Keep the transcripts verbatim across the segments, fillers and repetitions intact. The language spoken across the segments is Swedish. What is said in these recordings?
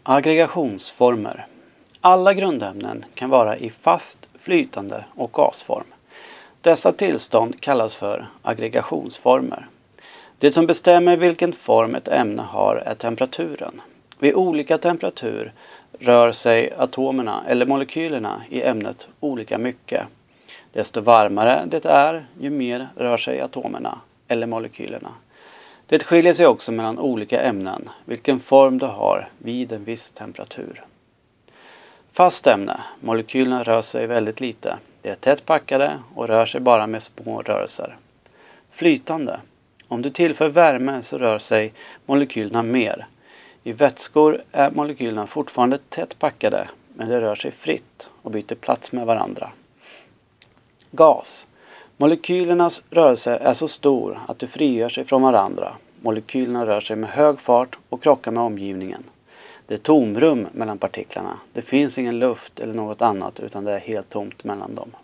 Aggregationsformer. Alla grundämnen kan vara i fast, flytande och gasform. Dessa tillstånd kallas för aggregationsformer. Det som bestämmer vilken form ett ämne har är temperaturen. Vid olika temperatur rör sig atomerna eller molekylerna i ämnet olika mycket. Desto varmare det är, ju mer rör sig atomerna eller molekylerna. Det skiljer sig också mellan olika ämnen, vilken form de har vid en viss temperatur. Fast ämne. Molekylerna rör sig väldigt lite. De är tätt packade och rör sig bara med små rörelser. Flytande. Om du tillför värme så rör sig molekylerna mer. I vätskor är molekylerna fortfarande tätt packade, men de rör sig fritt och byter plats med varandra. Gas. Molekylernas rörelse är så stor att de frigör sig från varandra. Molekylerna rör sig med hög fart och krockar med omgivningen. Det är tomrum mellan partiklarna. Det finns ingen luft eller något annat, utan det är helt tomt mellan dem.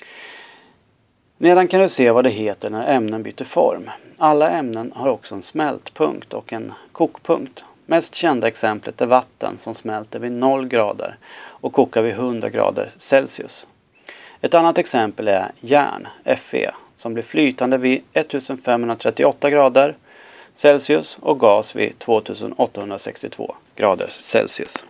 Nedan kan du se vad det heter när ämnen byter form. Alla ämnen har också en smältpunkt och en kokpunkt. Mest kända exemplet är vatten som smälter vid noll grader och kokar vid hundra grader Celsius. Ett annat exempel är järn, Fe, som blir flytande vid femtonhundratrettioåtta grader Celsius och gas vid tvåtusen åttahundrasextiotvå grader Celsius.